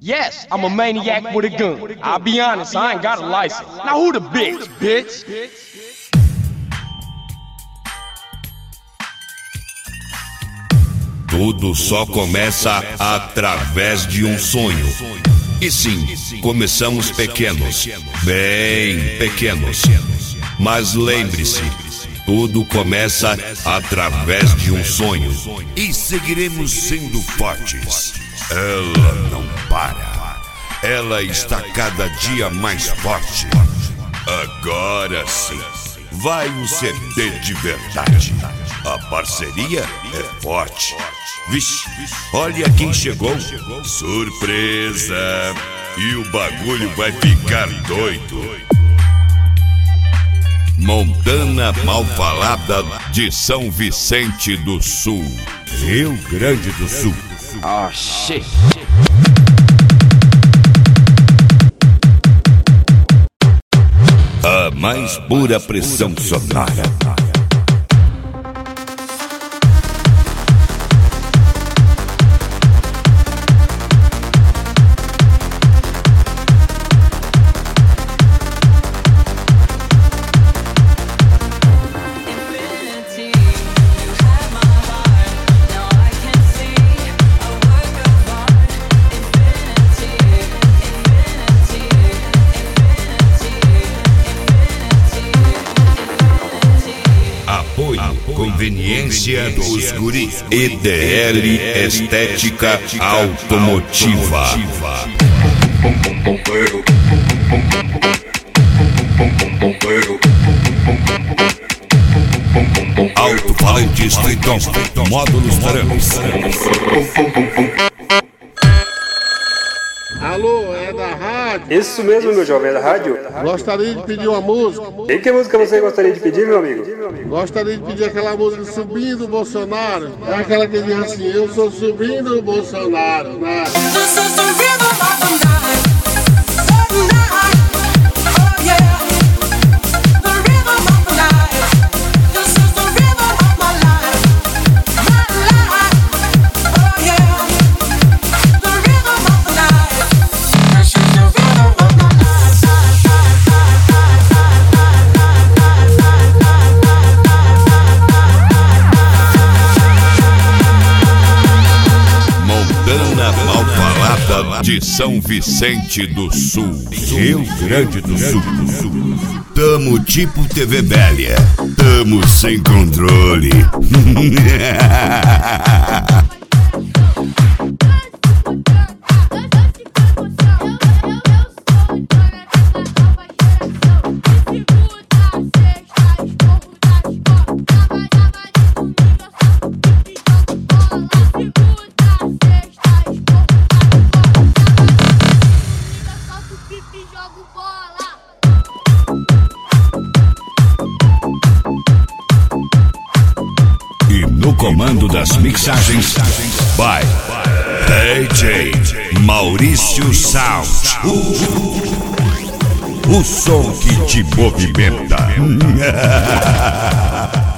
Yes, I'm a maniac with a gun. I'll be honest, I ain't got a license. Now who the bitch? Tudo só começa através de um sonho. E sim, começamos pequenos, bem pequenos. Mas lembre-se, tudo começa através de um sonho. E seguiremos sendo fortes. Ela não para. Ela está cada dia mais forte. Agora sim, vai um CD de verdade. A parceria é forte. Vixe, olha quem chegou. Surpresa! E o bagulho vai ficar doido. Montana Malfalada de São Vicente do Sul, Rio Grande do Sul. Oh, shit. A mais pura pressão sonora. Conveniência dos guri. EDL Estética Automotiva. Alto-falante Streeton, módulos taramis. Alô, é da rádio? Isso mesmo, meu jovem, é da rádio. Gostaria de pedir uma música. E que música você gostaria de pedir, meu amigo? Gostaria de pedir aquela música Subindo o Bolsonaro. É aquela que diz assim: eu sou subindo o Bolsonaro, né? Eu sou subindo o Bolsonaro. De São Vicente do Sul, Rio Grande do Sul. Tamo tipo TV velha, tamo sem controle. No comando das mixagens, by DJ Maurício Sound. O som que te movimenta.